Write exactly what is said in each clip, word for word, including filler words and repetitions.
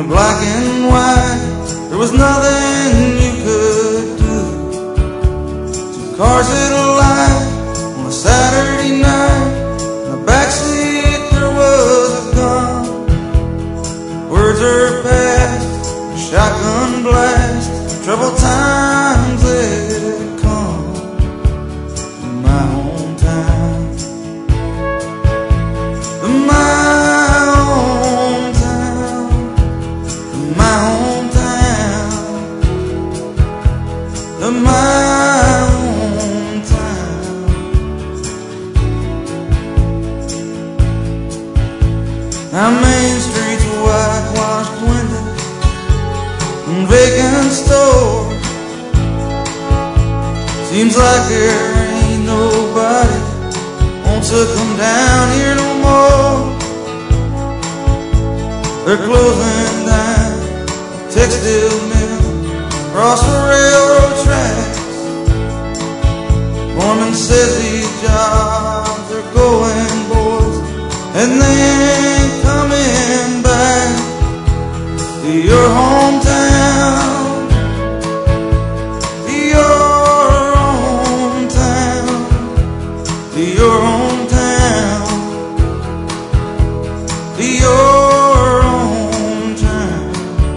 the black and white, there was nothing you could do. Two cars at a light on a Saturday night, in the backseat there was a gun. Words are past, a shotgun blast, troubled times had come in my hometown. In my hometown, in my hometown, in my hometown. Now Main Street's whitewashed windows and vacant stores. Seems like there ain't nobody wants to come down here no more. They're closing down a textile mill across the railroad tracks. Foreman says these jobs are going, boys, and they ain't coming back to your hometown. To your hometown. To your hometown. To your hometown.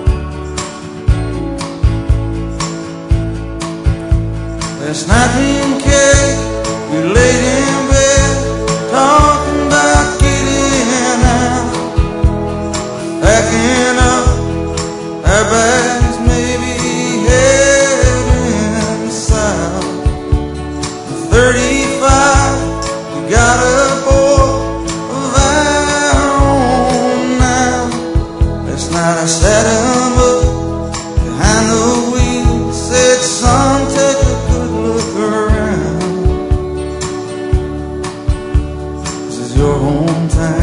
Last night me and Kay, we laid in bed talking about getting out, packing up our bags, maybe heading south. thirty-five, we got a boy of our own now. Last night I sat him up behind the wheel, said, son, take a good look around. This is your hometown.